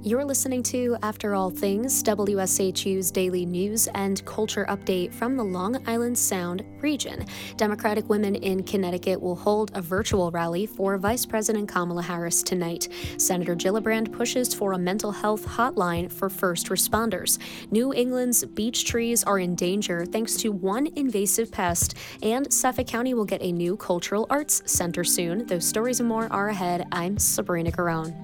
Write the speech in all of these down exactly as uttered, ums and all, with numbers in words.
You're listening to After All Things, W S H U's daily news and culture update from the Long Island Sound region. Democratic women in Connecticut will hold a virtual rally for Vice President Kamala Harris tonight. Senator Gillibrand pushes for a mental health hotline for first responders. New England's beech trees are in danger thanks to one invasive pest, and Suffolk County will get a new cultural arts center soon. Those stories and more are ahead. I'm Sabrina Garone.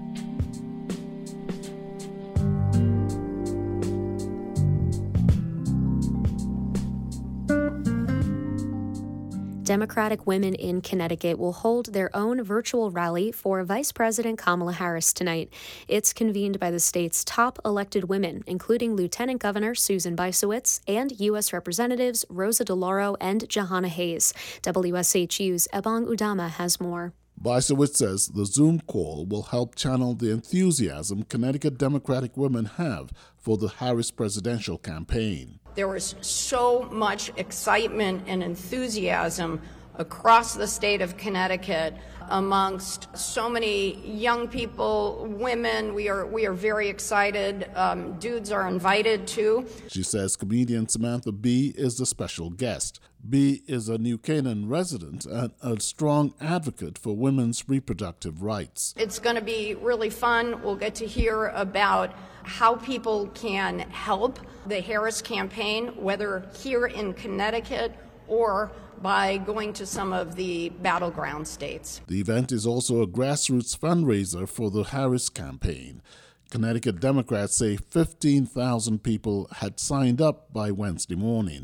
Democratic women in Connecticut will hold their own virtual rally for Vice President Kamala Harris tonight. It's convened by the state's top elected women, including Lieutenant Governor Susan Bysiewicz and U S Representatives Rosa DeLauro and Jahana Hayes. W S H U's Ebong Udama has more. Bysiewicz says the Zoom call will help channel the enthusiasm Connecticut Democratic women have for the Harris presidential campaign. There was so much excitement and enthusiasm across the state of Connecticut amongst so many young people, women. We are we are very excited. Um, dudes are invited too. She says comedian Samantha Bee is the special guest. Bee is a New Canaan resident and a strong advocate for women's reproductive rights. It's going to be really fun. We'll get to hear about how people can help the Harris campaign, whether here in Connecticut or by going to some of the battleground states. The event is also a grassroots fundraiser for the Harris campaign. Connecticut Democrats say fifteen thousand people had signed up by Wednesday morning.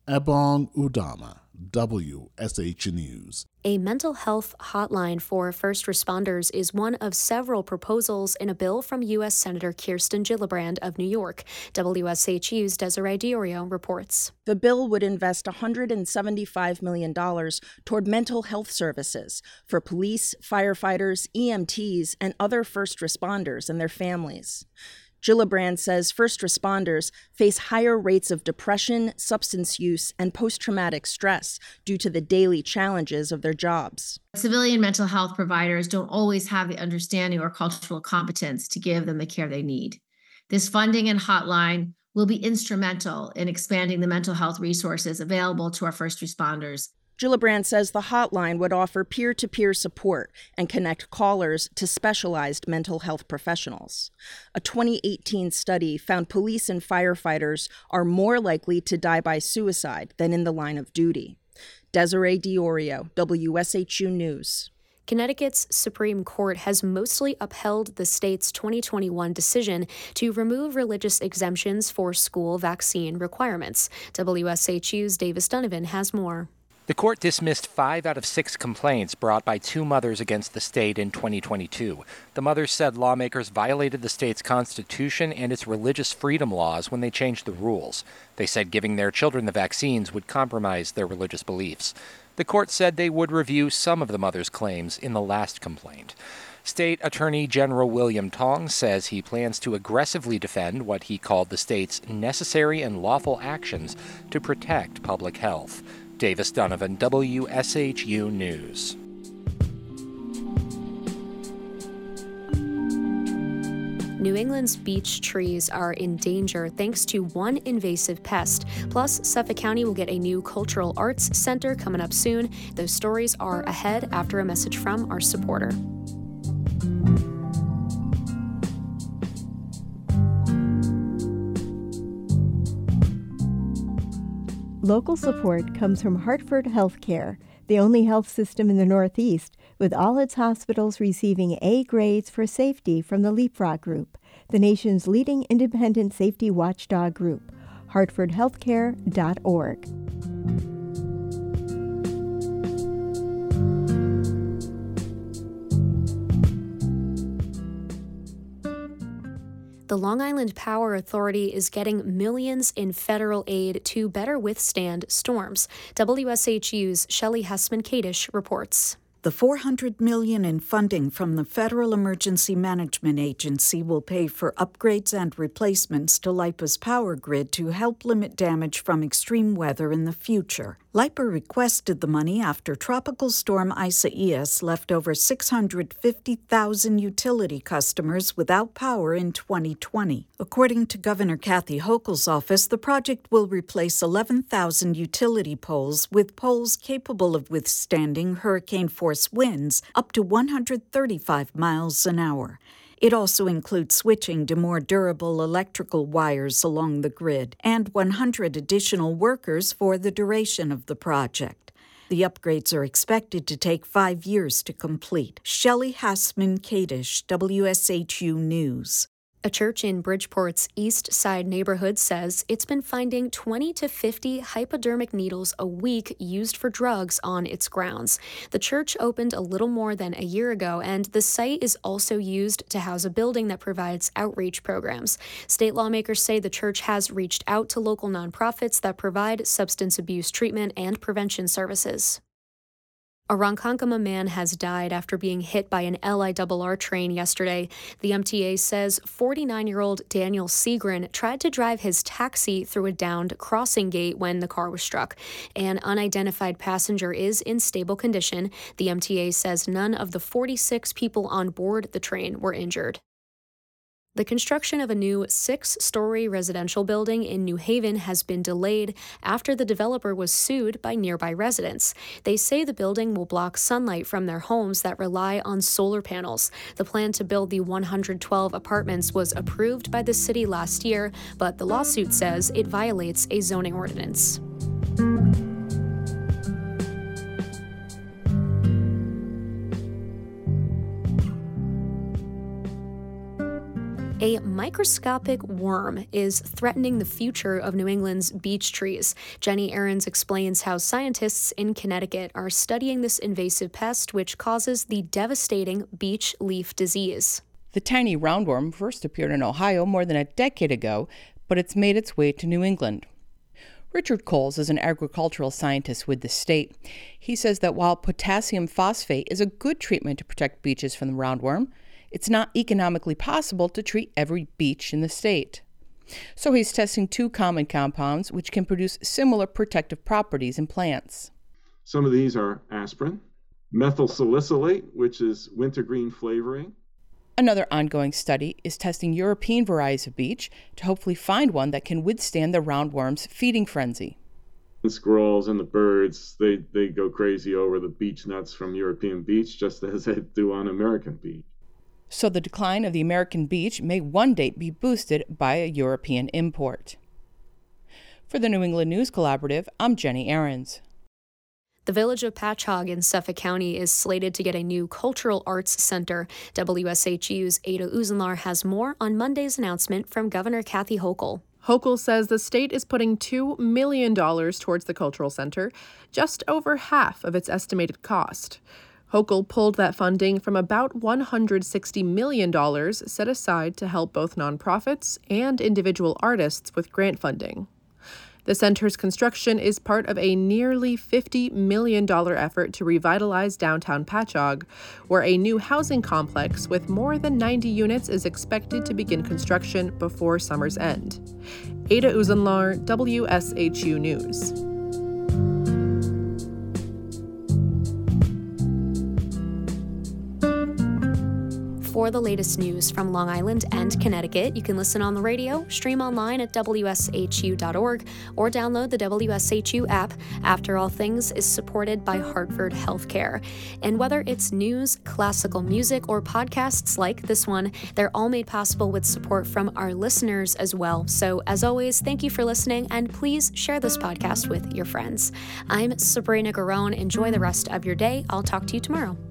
Ebong Udama, W S H News. A mental health hotline for first responders is one of several proposals in a bill from U S Senator Kirsten Gillibrand of New York. W S H U's Desiree Diorio reports. The bill would invest one hundred seventy-five million dollars toward mental health services for police, firefighters, E M Ts, and other first responders and their families. Gillibrand says first responders face higher rates of depression, substance use, and post-traumatic stress due to the daily challenges of their jobs. Civilian mental health providers don't always have the understanding or cultural competence to give them the care they need. This funding and hotline will be instrumental in expanding the mental health resources available to our first responders. Gillibrand says the hotline would offer peer-to-peer support and connect callers to specialized mental health professionals. A twenty eighteen study found police and firefighters are more likely to die by suicide than in the line of duty. Desiree Diorio, W S H U News. Connecticut's Supreme Court has mostly upheld the state's twenty twenty-one decision to remove religious exemptions for school vaccine requirements. W S H U's Davis Donovan has more. The court dismissed five out of six complaints brought by two mothers against the state in twenty twenty-two. The mothers said lawmakers violated the state's constitution and its religious freedom laws when they changed the rules. They said giving their children the vaccines would compromise their religious beliefs. The court said they would review some of the mothers' claims in the last complaint. State Attorney General William Tong says he plans to aggressively defend what he called the state's necessary and lawful actions to protect public health. Davis Donovan, W S H U News. New England's beech trees are in danger thanks to one invasive pest. Plus, Suffolk County will get a new cultural arts center coming up soon. Those stories are ahead after a message from our supporter. Local support comes from Hartford Healthcare, the only health system in the Northeast, with all its hospitals receiving A grades for safety from the Leapfrog Group, the nation's leading independent safety watchdog group. hartford healthcare dot org. The Long Island Power Authority is getting millions in federal aid to better withstand storms. W S H U's Shelley Hessman-Kadish reports. The four hundred million dollars in funding from the Federal Emergency Management Agency will pay for upgrades and replacements to LIPA's power grid to help limit damage from extreme weather in the future. LIPA requested the money after Tropical Storm Isaias left over six hundred fifty thousand utility customers without power in twenty twenty. According to Governor Kathy Hochul's office, the project will replace eleven thousand utility poles with poles capable of withstanding hurricane force winds up to one hundred thirty-five miles an hour. It also includes switching to more durable electrical wires along the grid and one hundred additional workers for the duration of the project. The upgrades are expected to take five years to complete. Shelley Hassman-Kadish, W S H U News. A church in Bridgeport's East Side neighborhood says it's been finding twenty to fifty hypodermic needles a week used for drugs on its grounds. The church opened a little more than a year ago, and the site is also used to house a building that provides outreach programs. State lawmakers say the church has reached out to local nonprofits that provide substance abuse treatment and prevention services. A Ronkonkoma man has died after being hit by an L I R R train yesterday. The M T A says forty-nine-year-old Daniel Seagren tried to drive his taxi through a downed crossing gate when the car was struck. An unidentified passenger is in stable condition. The M T A says none of the forty-six people on board the train were injured. The construction of a new six-story residential building in New Haven has been delayed after the developer was sued by nearby residents. They say the building will block sunlight from their homes that rely on solar panels. The plan to build the one hundred twelve apartments was approved by the city last year, but the lawsuit says it violates a zoning ordinance. A microscopic worm is threatening the future of New England's beech trees. Jenny Ahrens explains how scientists in Connecticut are studying this invasive pest, which causes the devastating beech leaf disease. The tiny roundworm first appeared in Ohio more than a decade ago, but it's made its way to New England. Richard Coles is an agricultural scientist with the state. He says that while potassium phosphate is a good treatment to protect beeches from the roundworm, it's not economically possible to treat every beech in the state. So he's testing two common compounds which can produce similar protective properties in plants. Some of these are aspirin, methyl salicylate, which is wintergreen flavoring. Another ongoing study is testing European varieties of beech to hopefully find one that can withstand the roundworm's feeding frenzy. The squirrels and the birds, they, they go crazy over the beech nuts from European beech, just as they do on American beech. So the decline of the American beech may one day be boosted by a European import. For the New England News Collaborative, I'm Jenny Ahrens. The village of Patchogue in Suffolk County is slated to get a new cultural arts center. W S H U's Ada Uzenlar has more on Monday's announcement from Governor Kathy Hochul. Hochul says the state is putting two million dollars towards the cultural center, just over half of its estimated cost. Hochul pulled that funding from about one hundred sixty million dollars set aside to help both nonprofits and individual artists with grant funding. The center's construction is part of a nearly fifty million dollars effort to revitalize downtown Patchogue, where a new housing complex with more than ninety units is expected to begin construction before summer's end. Ada Uzenlar, W S H U News. For the latest news from Long Island and Connecticut, you can listen on the radio, stream online at W S H U dot org, or download the W S H U app. After All Things is supported by Hartford Healthcare. And whether it's news, classical music, or podcasts like this one, they're all made possible with support from our listeners as well. So as always, thank you for listening, and please share this podcast with your friends. I'm Sabrina Garone. Enjoy the rest of your day. I'll talk to you tomorrow.